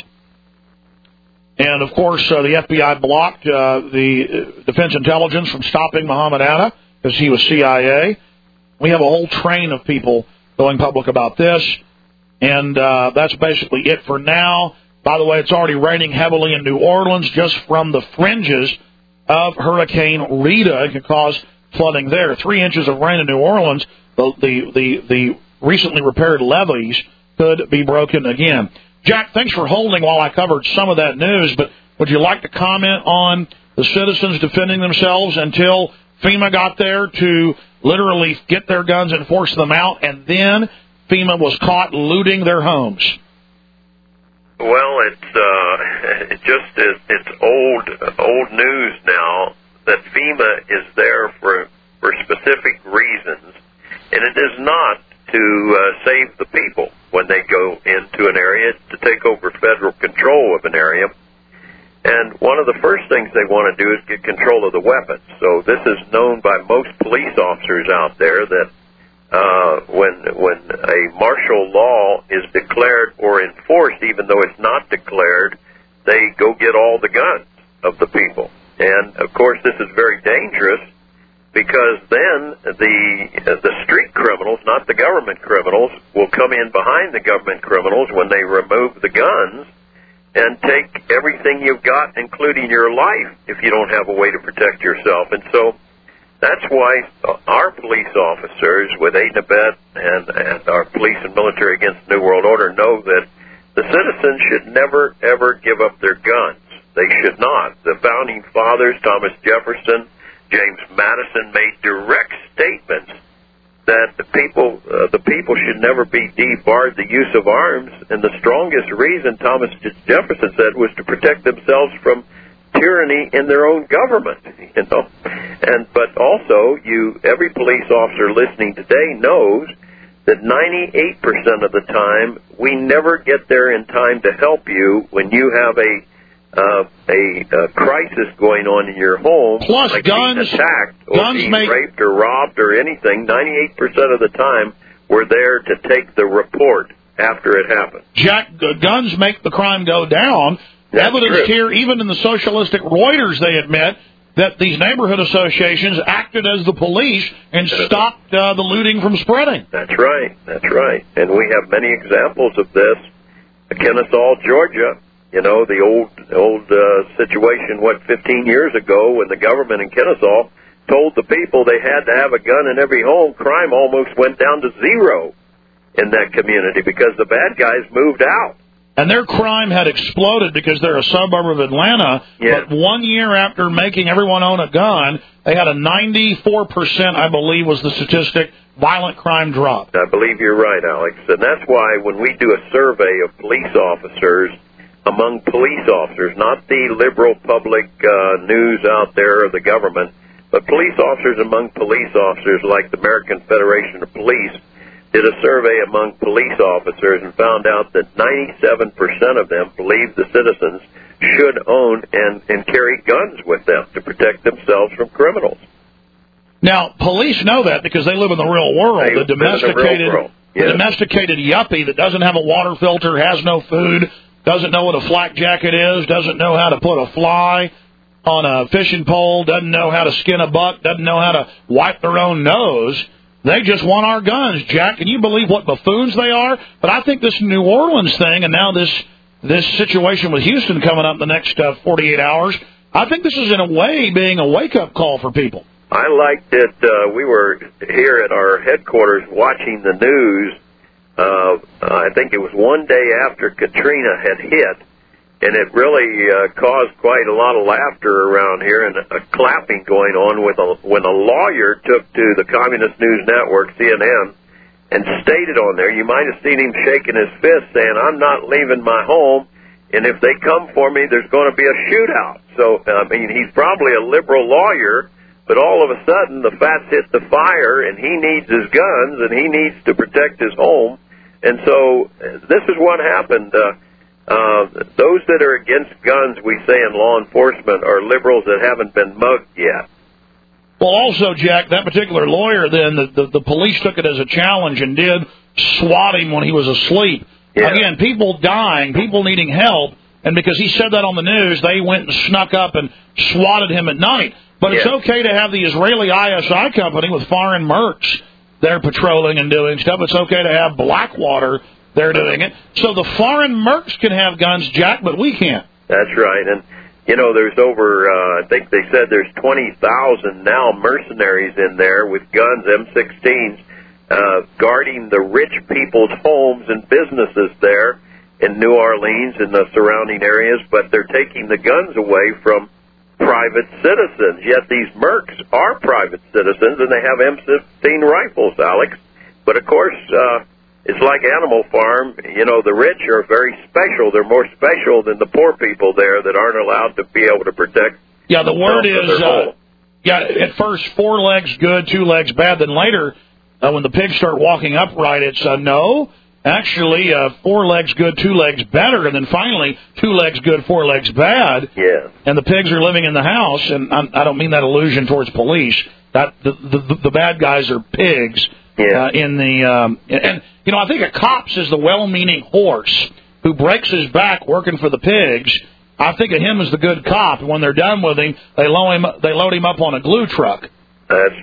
And, of course, uh, the F B I blocked uh, the Defense Intelligence from stopping Muhammad Atta because he was C I A. We have a whole train of people going public about this, and uh, that's basically it for now. By the way, it's already raining heavily in New Orleans just from the fringes of Hurricane Rita. It can cause flooding there. Three inches of rain in New Orleans, the, the, the, the recently repaired levees could be broken again. Jack, thanks for holding while I covered some of that news, but would you like to comment on the citizens defending themselves until FEMA got there to literally get their guns and force them out, and then FEMA was caught looting their homes? Well, it's uh, it just is, it's old old news now that FEMA is there for for specific reasons, and it is not to uh, save the people when they go into an area, to take over federal control of an area. And one of the first things they want to do is get control of the weapons. So this is known by most police officers out there that uh, when when a martial law is declared or enforced, even though it's not declared, they go get all the guns of the people. And, of course, this is very dangerous because then the the street criminals, not the government criminals, will come in behind the government criminals when they remove the guns and take everything you've got, including your life, if you don't have a way to protect yourself. And so that's why our police officers with aid and abet and, and our police and military against the New World Order know that the citizens should never, ever give up their guns. They should not. The founding fathers, Thomas Jefferson, James Madison, made direct statements that the people, uh, the people should never be debarred the use of arms, and the strongest reason Thomas Jefferson said was to protect themselves from tyranny in their own government. You know, and but also, you every police officer listening today knows that ninety-eight percent of the time we never get there in time to help you when you have a Uh, a, a crisis going on in your home, plus like guns, being attacked or guns being make, raped or robbed or anything, ninety-eight percent of the time we're there to take the report after it happens. Jack, guns make the crime go down. That's Evidence true. here, even in the socialistic Reuters, they admit that these neighborhood associations acted as the police and stopped uh, the looting from spreading. That's right. That's right. And we have many examples of this. Kennesaw, Georgia. You know, the old old uh, situation, what, fifteen years ago when the government in Kennesaw told the people they had to have a gun in every home, crime almost went down to zero in that community because the bad guys moved out. And their crime had exploded because they're a suburb of Atlanta. Yeah. But one year after making everyone own a gun, they had a ninety-four percent, I believe, was the statistic, violent crime drop. I believe you're right, Alex. And that's why when we do a survey of police officers, among police officers, not the liberal public uh, news out there of the government, but police officers among police officers like the American Federation of Police did a survey among police officers and found out that ninety-seven percent of them believe the citizens should own and, and carry guns with them to protect themselves from criminals. Now, police know that because they live in the real world. They the domesticated, live in the real world. Yes. the domesticated yuppie that doesn't have a water filter, has no food, doesn't know what a flak jacket is, doesn't know how to put a fly on a fishing pole, doesn't know how to skin a buck, doesn't know how to wipe their own nose. They just want our guns, Jack. Can you believe what buffoons they are? But I think this New Orleans thing and now this this situation with Houston coming up in the next uh, forty-eight hours, I think this is in a way being a wake-up call for people. I liked it. Uh, we were here at our headquarters watching the news. Uh, I think it was one day after Katrina had hit, and it really uh, caused quite a lot of laughter around here and a clapping going on with a, when a lawyer took to the Communist News Network, C N N, and stated on there, you might have seen him shaking his fist saying, I'm not leaving my home, and if they come for me, there's going to be a shootout. So, I mean, he's probably a liberal lawyer, but all of a sudden the fats hit the fire, and he needs his guns, and he needs to protect his home. And so this is what happened. Uh, uh, those that are against guns, we say in law enforcement, are liberals that haven't been mugged yet. Well, also, Jack, that particular lawyer, then, the, the, the police took it as a challenge and did swat him when he was asleep. Yeah. Again, people dying, people needing help, and because he said that on the news, they went and snuck up and swatted him at night. But yeah. It's okay to have the Israeli I S I company with foreign mercs they're patrolling and doing stuff. It's okay to have Blackwater there doing it. So the foreign mercs can have guns, Jack, but we can't. That's right. And, you know, there's over, uh, I think they said there's twenty thousand now mercenaries in there with guns, M sixteens, uh, guarding the rich people's homes and businesses there in New Orleans and the surrounding areas, but they're taking the guns away from private citizens, yet these mercs are private citizens, and they have M sixteen rifles, Alex. But, of course, uh, it's like Animal Farm. You know, the rich are very special. They're more special than the poor people there that aren't allowed to be able to protect. Yeah, the word is, uh, yeah, at first, four legs good, two legs bad. Then later, uh, when the pigs start walking upright, it's uh, no. Actually, uh, four legs good, two legs better, and then finally, two legs good, four legs bad. Yeah. And the pigs are living in the house, and I, I don't mean that allusion towards police. That the the, the bad guys are pigs. Yeah. Uh, in the um, and you know, I think a cops is the well-meaning horse who breaks his back working for the pigs. I think of him as the good cop, and when they're done with him, they load him they load him up on a glue truck. That's true.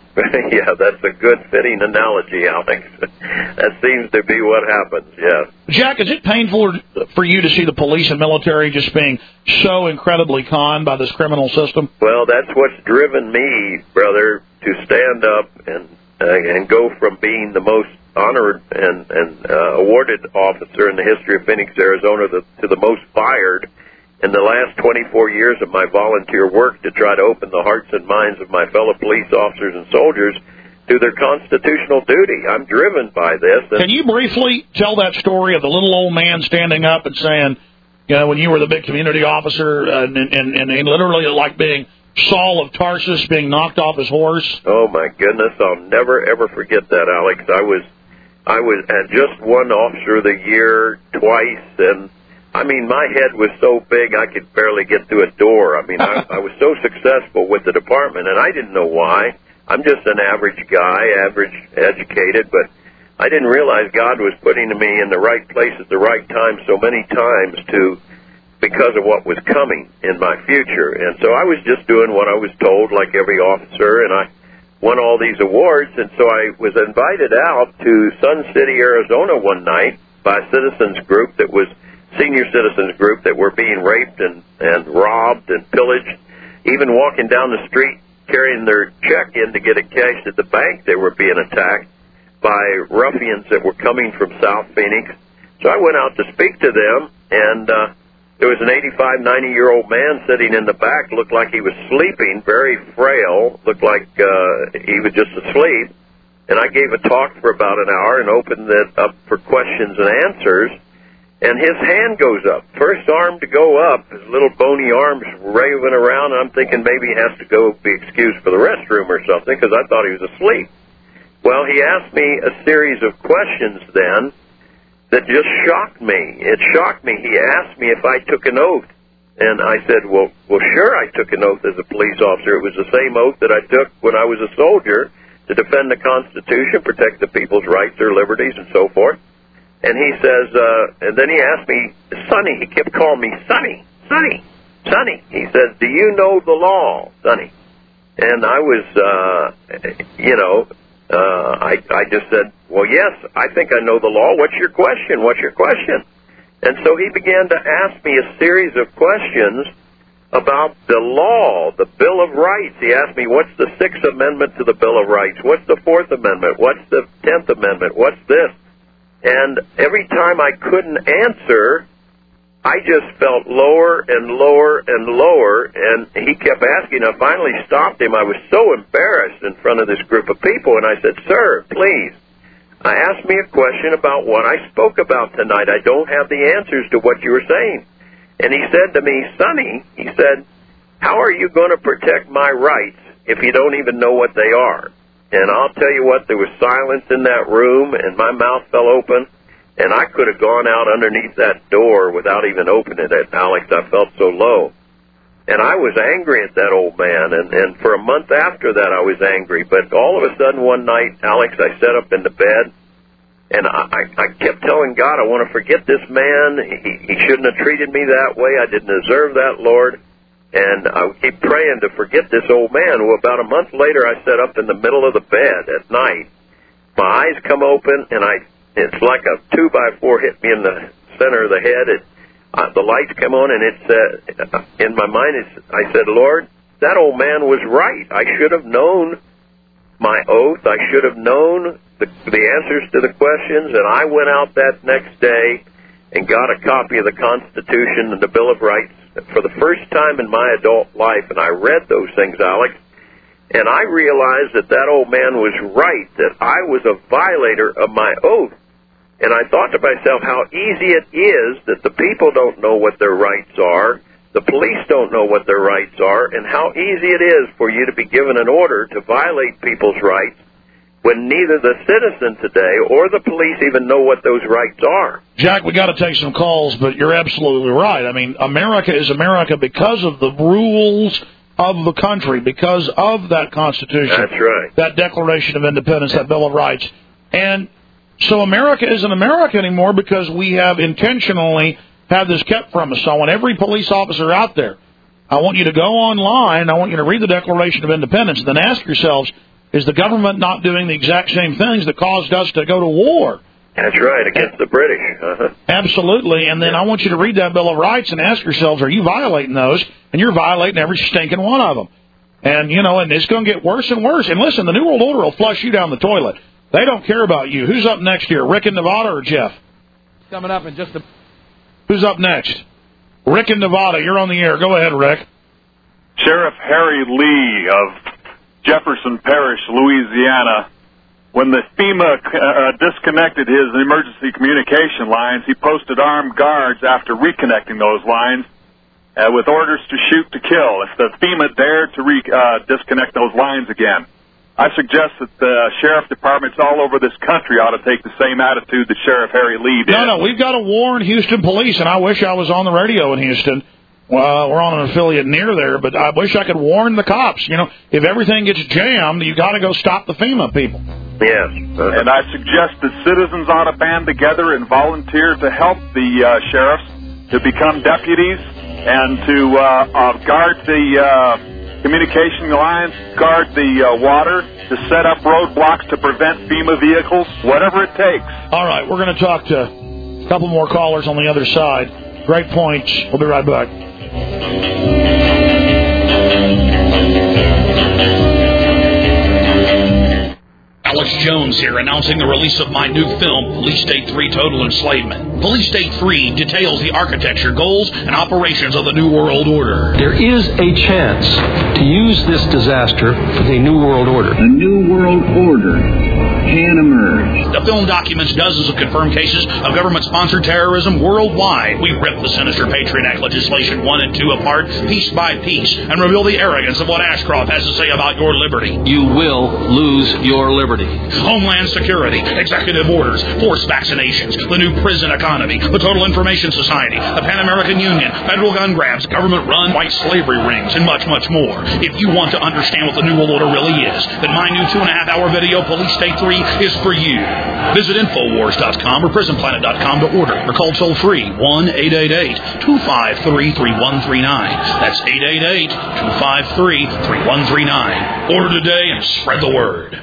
Yeah, that's a good fitting analogy, Alex. That seems to be what happens, yes. Jack, is it painful for you to see the police and military just being so incredibly conned by this criminal system? Well, that's what's driven me, brother, to stand up and uh, and go from being the most honored and, and uh, awarded officer in the history of Phoenix, Arizona, to, to the most fired in the last twenty-four years of my volunteer work to try to open the hearts and minds of my fellow police officers and soldiers to their constitutional duty. I'm driven by this. Can you briefly tell that story of the little old man standing up and saying, you know, when you were the big community officer, uh, and, and, and, and literally like being Saul of Tarsus being knocked off his horse? Oh, my goodness. I'll never, ever forget that, Alex. I was, I was at just one Officer of the Year twice, and I mean, my head was so big I could barely get through a door. I mean, I, I was so successful with the department, and I didn't know why. I'm just an average guy, average educated, but I didn't realize God was putting me in the right place at the right time so many times to because of what was coming in my future. And so I was just doing what I was told, like every officer, and I won all these awards. And so I was invited out to Sun City, Arizona one night by a citizens group that was senior citizens group that were being raped and, and robbed and pillaged, even walking down the street carrying their check in to get it cashed at the bank. They were being attacked by ruffians that were coming from South Phoenix. So I went out to speak to them, and uh, there was an eighty-five, ninety-year-old man sitting in the back, looked like he was sleeping, very frail, looked like uh, he was just asleep. And I gave a talk for about an hour and opened it up for questions and answers. And his hand goes up, first arm to go up, his little bony arms raving around, and I'm thinking maybe he has to go be excused for the restroom or something, because I thought he was asleep. Well, he asked me a series of questions then that just shocked me. It shocked me. He asked me if I took an oath, and I said, well, well, sure, I took an oath as a police officer. It was the same oath that I took when I was a soldier to defend the Constitution, protect the people's rights, their liberties, and so forth. And he says, uh, and then he asked me, Sonny, he kept calling me Sonny, Sonny, Sonny. He says, do you know the law, Sonny? And I was, uh, you know, uh, I, I just said, well, yes, I think I know the law. What's your question? What's your question? And so he began to ask me a series of questions about the law, the Bill of Rights. He asked me, what's the Sixth Amendment to the Bill of Rights? What's the Fourth Amendment? What's the Tenth Amendment? What's this? And every time I couldn't answer, I just felt lower and lower and lower, and he kept asking. I finally stopped him. I was so embarrassed in front of this group of people, and I said, sir, please, I asked me a question about what I spoke about tonight. I don't have the answers to what you were saying. And he said to me, Sonny, he said, how are you going to protect my rights if you don't even know what they are? And I'll tell you what, there was silence in that room, and my mouth fell open, and I could have gone out underneath that door without even opening it, Alex. I felt so low. And I was angry at that old man, and, and for a month after that I was angry. But all of a sudden one night, Alex, I sat up in the bed, and I, I, I kept telling God, I want to forget this man. He, he shouldn't have treated me that way. I didn't deserve that, Lord. And I would keep praying to forget this old man. Well, about a month later, I sat up in the middle of the bed at night. My eyes come open, and I it's like a two by four hit me in the center of the head. It, uh, the lights come on, and it said, in my mind, it's, I said, Lord, that old man was right. I should have known my oath. I should have known the, the answers to the questions, and I went out that next day and got a copy of the Constitution and the Bill of Rights for the first time in my adult life, and I read those things, Alex, and I realized that that old man was right, that I was a violator of my oath. And I thought to myself how easy it is that the people don't know what their rights are, the police don't know what their rights are, and how easy it is for you to be given an order to violate people's rights when neither the citizen today or the police even know what those rights are. Jack, we got to take some calls, but you're absolutely right. I mean, America is America because of the rules of the country, because of that Constitution. That's right. That Declaration of Independence, that Bill of Rights. And so America isn't America anymore because we have intentionally had this kept from us. So I want every police officer out there, I want you to go online, I want you to read the Declaration of Independence, and then ask yourselves, is the government not doing the exact same things that caused us to go to war. That's right, against the British. Uh-huh. Absolutely. And then I want you to read that Bill of Rights and ask yourselves, are you violating those? And you're violating every stinking one of them. And, you know, and it's going to get worse and worse. And listen, the New World Order will flush you down the toilet. They don't care about you. Who's up next here, Rick in Nevada or Jeff? Coming up in just a... Who's up next? Rick in Nevada, you're on the air. Go ahead, Rick. Sheriff Harry Lee of Jefferson Parish, Louisiana. When the FEMA uh, disconnected his emergency communication lines, he posted armed guards after reconnecting those lines uh, with orders to shoot to kill if the FEMA dared to re- uh, disconnect those lines again. I suggest that the sheriff departments all over this country ought to take the same attitude that Sheriff Harry Lee did. No, no, we've got to warn Houston police, and I wish I was on the radio in Houston. Well, we're on an affiliate near there, but I wish I could warn the cops. You know, if everything gets jammed, you got to go stop the FEMA people. Yes. And I suggest that citizens ought to band together and volunteer to help the uh, sheriffs to become deputies and to uh, uh, guard the uh, communication lines, guard the uh, water, to set up roadblocks to prevent FEMA vehicles, whatever it takes. All right, we're going to talk to a couple more callers on the other side. Great points. We'll be right back. Alex Jones here, announcing the release of my new film, Police State three Total Enslavement. Police State three details the architecture, goals, and operations of the New World Order. There is a chance to use this disaster for the New World Order. A New World Order can emerge. The film documents dozens of confirmed cases of government-sponsored terrorism worldwide. We rip the sinister Patriot Act legislation one and two apart, piece by piece, and reveal the arrogance of what Ashcroft has to say about your liberty. You will lose your liberty. Homeland Security, executive orders, forced vaccinations, the new prison economy, the Total Information Society, the Pan American Union, federal gun grabs, government-run white slavery rings, and much, much more. If you want to understand what the New World Order really is, then my new two-and-a-half-hour video, Police State three, is for you. Visit Infowars dot com or Prison Planet dot com to order, or call toll-free one eight eight eight, two five three, three one three nine. That's eight eight eight, two five three, three one three nine. Order today and spread the word.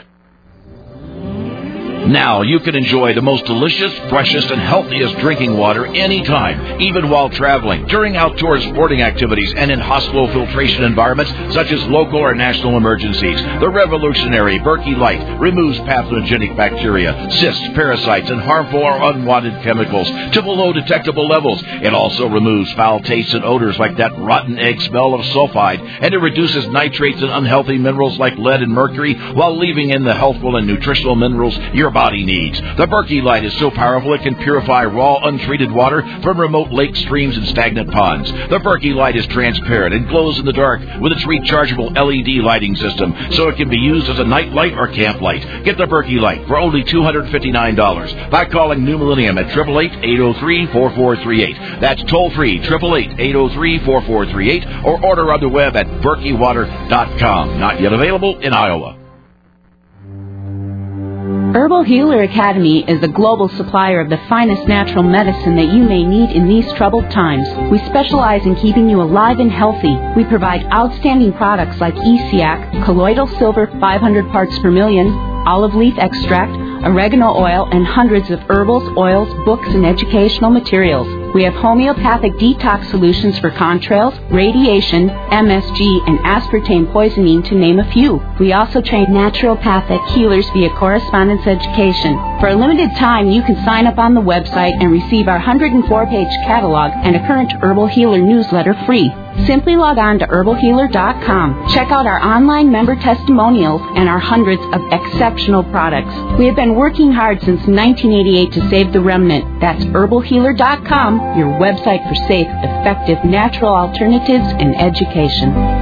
Now you can enjoy the most delicious, freshest, and healthiest drinking water anytime, even while traveling, during outdoor sporting activities, and in hospital filtration environments such as local or national emergencies. The revolutionary Berkey Light removes pathogenic bacteria, cysts, parasites, and harmful or unwanted chemicals to below detectable levels. It also removes foul tastes and odors like that rotten egg smell of sulfide, and it reduces nitrates and unhealthy minerals like lead and mercury while leaving in the healthful and nutritional minerals your body needs. The Berkey Light is so powerful it can purify raw, untreated water from remote lakes, streams, and stagnant ponds. The Berkey Light is transparent and glows in the dark with its rechargeable L E D lighting system, so it can be used as a night light or camp light. Get the Berkey Light for only two hundred fifty-nine dollars by calling New Millennium at eight eight eight, eight oh three, four four three eight. That's toll-free, eight eight eight, eight oh three, four four three eight, or order on the web at berkey water dot com. Not yet available in Iowa. Herbal Healer Academy is a global supplier of the finest natural medicine that you may need in these troubled times. We specialize in keeping you alive and healthy. We provide outstanding products like E C A C, colloidal silver five hundred parts per million, olive leaf extract, oregano oil, and hundreds of herbals, oils, books, and educational materials. We have homeopathic detox solutions for contrails, radiation, M S G, and aspartame poisoning, to name a few. We also train naturopathic healers via correspondence education. For a limited time, you can sign up on the website and receive our one hundred four page catalog and a current Herbal Healer newsletter free. Simply log on to herbal healer dot com. Check out our online member testimonials and our hundreds of exceptional products. We have been working hard since nineteen eighty-eight to save the remnant. That's herbal healer dot com, your website for safe, effective, natural alternatives and education.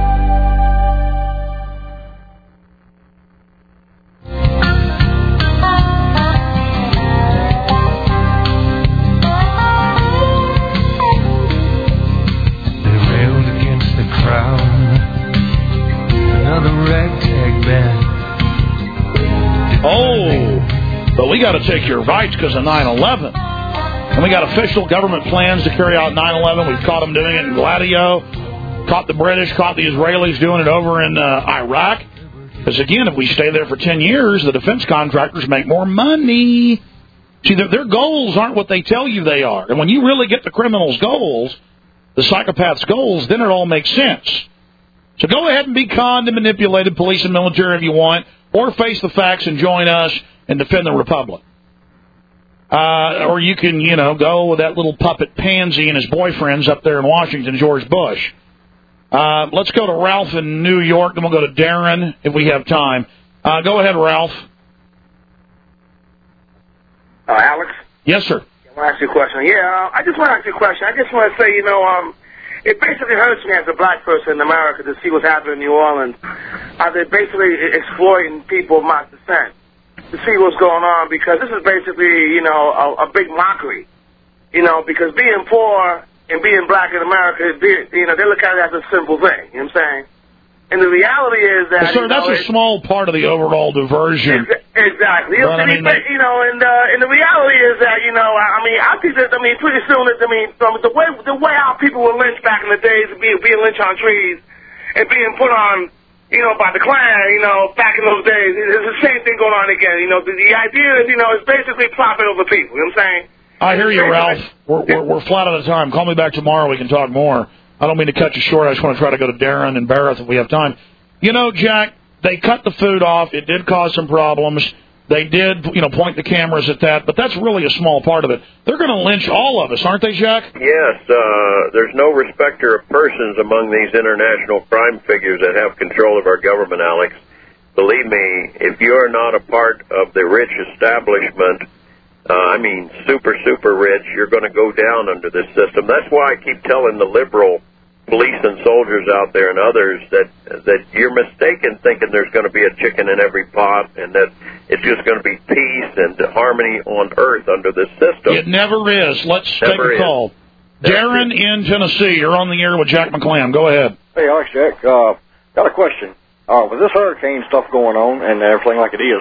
We got to take your rights because of nine eleven. And we got official government plans to carry out nine eleven. We've caught them doing it in Gladio, caught the British, caught the Israelis doing it over in uh, Iraq. Because, again, if we stay there for ten years, the defense contractors make more money. See, their, their goals aren't what they tell you they are. And when you really get the criminals' goals, the psychopaths' goals, then it all makes sense. So go ahead and be conned and manipulated, police and military, if you want, or face the facts and join us and defend the Republic. Uh, or you can, you know, go with that little puppet pansy and his boyfriends up there in Washington, George Bush. Uh, let's go to Ralph in New York, then we'll go to Darren if we have time. Uh, go ahead, Ralph. Uh, Alex? Yes, sir. I want to ask you a question. Yeah, uh, I just want to ask you a question. I just want to say, you know, um, it basically hurts me as a black person in America to see what's happening in New Orleans. How they're basically exploiting people of my descent to see what's going on, because this is basically, you know, a, a big mockery. You know, because being poor and being black in America, be, you know, they look at it as a simple thing. You know what I'm saying? And the reality is that... Well, sir, you know, that's a small part of the overall diversion. Exactly. You know, but, I mean, but, you know, and uh, and the reality is that, you know, I mean, I think that, I mean, pretty soon, I mean, from the way the way how people were lynched back in the days of being, being lynched on trees and being put on, you know, by the Klan, you know, back in those days, it's the same thing going on again. You know, the, the idea is, you know, it's basically profit over people. You know what I'm saying? I hear you, Ralph. We're, we're, we're flat out of time. Call me back tomorrow. We can talk more. I don't mean to cut you short. I just want to try to go to Darren and Barrett if we have time. You know, Jack, they cut the food off. It did cause some problems. They did, you know, point the cameras at that, but that's really a small part of it. They're going to lynch all of us, aren't they, Jack? Yes. Uh, there's no respecter of persons among these international crime figures that have control of our government, Alex. Believe me, if you're not a part of the rich establishment, uh, I mean super, super rich, you're going to go down under this system. That's why I keep telling the liberal police and soldiers out there and others that that you're mistaken thinking there's going to be a chicken in every pot and that it's just going to be peace and harmony on earth under this system. It never is. Let's never take a is. call. Darren in Tennessee, you're on the air with Jack McClam. Go ahead. Hey, Alex, Jack. Uh, got a question. Uh, with this hurricane stuff going on and everything like it is,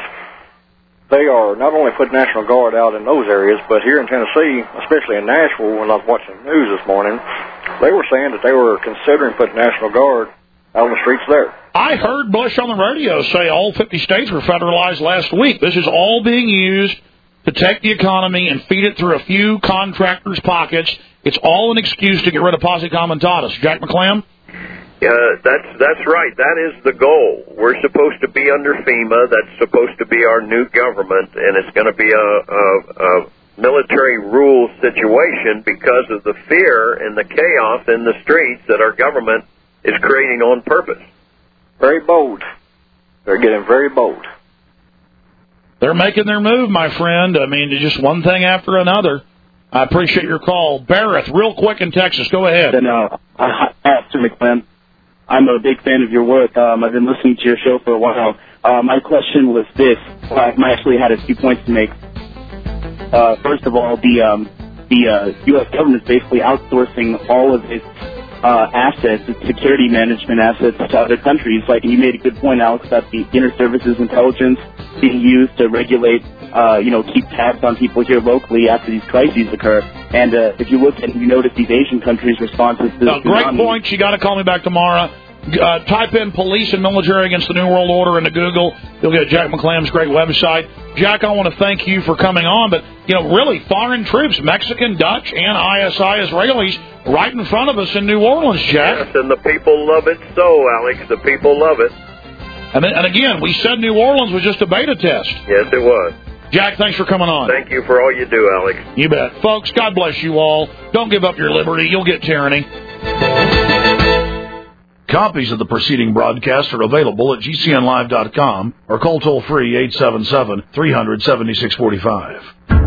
they are not only putting National Guard out in those areas, but here in Tennessee, especially in Nashville, when I was watching the news this morning, they were saying that they were considering putting National Guard out on the streets there. I heard Bush on the radio say all fifty states were federalized last week. This is all being used to take the economy and feed it through a few contractors' pockets. It's all an excuse to get rid of Posse Comitatus. Jack McClam? Uh, that's that's right. That is the goal. We're supposed to be under FEMA. That's supposed to be our new government, and it's going to be a, a, a military rule situation because of the fear and the chaos in the streets that our government is creating on purpose. Very bold. They're getting very bold. They're making their move, my friend. I mean, just one thing after another. I appreciate your call. Barrett, real quick in Texas. Go ahead. And, uh, hi, Mister McClam. I'm a big fan of your work. Um, I've been listening to your show for a while. Uh, my question was this. I actually had a few points to make. Uh, first of all, the um, the uh, U S government is basically outsourcing all of its uh, assets, its security management assets, to other countries. Like, and you made a good point, Alex, about the inter-services intelligence being used to regulate, uh, you know, keep tabs on people here locally after these crises occur. And uh, if you look and you notice these Asian countries' responses to no, great point. You got to call me back tomorrow. Uh, type in police and military against the New World Order into Google. You'll get Jack McClam's great website. Jack, I want to thank you for coming on. But, you know, really, foreign troops, Mexican, Dutch, and I S I Israelis right in front of us in New Orleans, Jack. Yes, and the people love it so, Alex. The people love it. And, then, and again, we said New Orleans was just a beta test. Yes, it was. Jack, thanks for coming on. Thank you for all you do, Alex. You bet. Folks, God bless you all. Don't give up your liberty. You'll get tyranny. Copies of the preceding broadcast are available at G C N live dot com or call toll-free eight seven seven, three hundred, seventy-six forty-five.